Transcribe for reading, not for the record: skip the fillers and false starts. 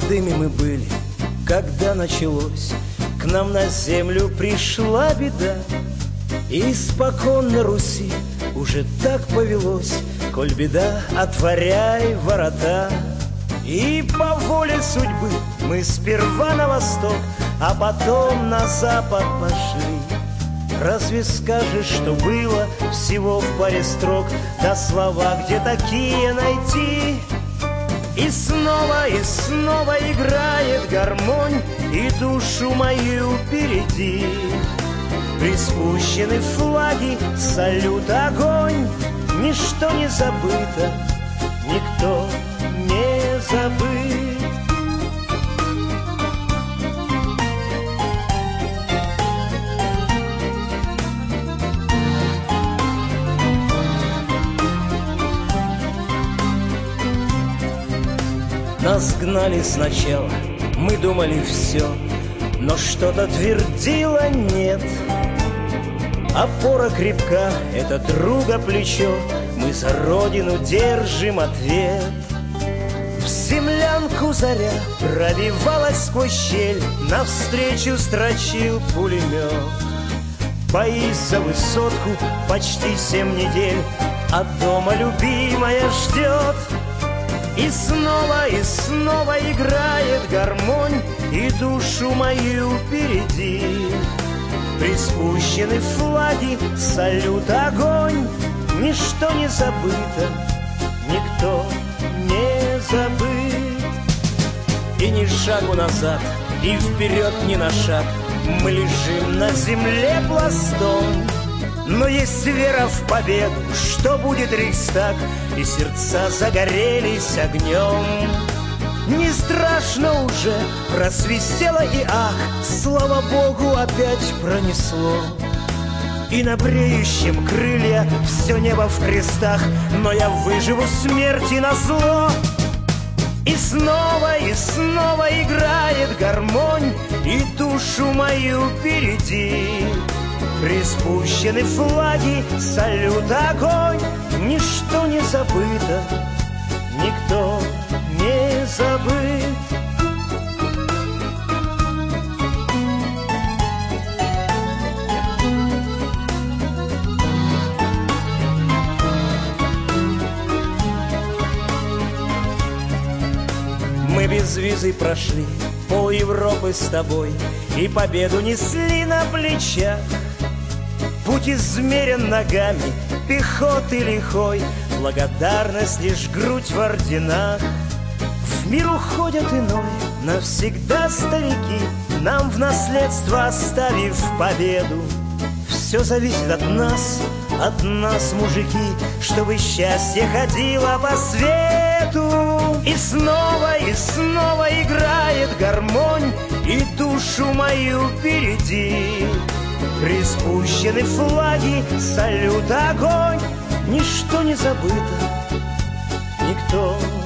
Молодыми мы были, когда началось, к нам на землю пришла беда. И испокон на Руси уже так повелось: коль беда, отворяй ворота. И по воле судьбы мы сперва на восток, а потом на запад пошли. Разве скажешь, что было всего в паре строк, да слова, где такие найти? И снова играет гармонь, и душу мою впереди. Приспущены флаги, салют, огонь, ничто не забыто, никто не забыт. Нас гнали сначала, мы думали все, но что-то твердило нет. Опора крепка, это друга плечо, мы за родину держим ответ. В землянку заря пробивалась сквозь щель, навстречу строчил пулемет. Бои за высотку почти 7 недель, а дома любимая ждет. И снова играет гармонь, и душу мою впереди. Приспущены флаги, салют, огонь, ничто не забыто, никто не забыт. И ни шагу назад, и вперед ни на шаг, мы лежим на земле пластом. Но есть вера в победу, что будет Рейхстаг, и сердца загорелись огнем. Не страшно уже, просвистело и ах, слава Богу, опять пронесло. И на бреющем крылья все небо в крестах, но я выживу смерти назло. И снова играет гармонь, и душу мою впереди. Приспущены флаги, салют, огонь, ничто не забыто, никто не забыт. Мы без визы прошли пол Европы с тобой, и победу несли на плечах. Путь измерен ногами пехоты лихой, благодарность лишь грудь в орденах. В мир уходят иной, навсегда старики, нам в наследство оставив победу. Все зависит от нас, мужики, чтобы счастье ходило по свету. И снова играет гармонь, и душу мою впереди. Приспущены флаги, салют, огонь, ничто не забыто, никто